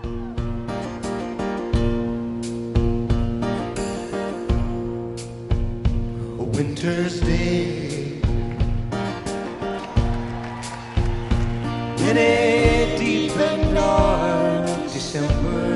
A winter's day in a deep and dark December.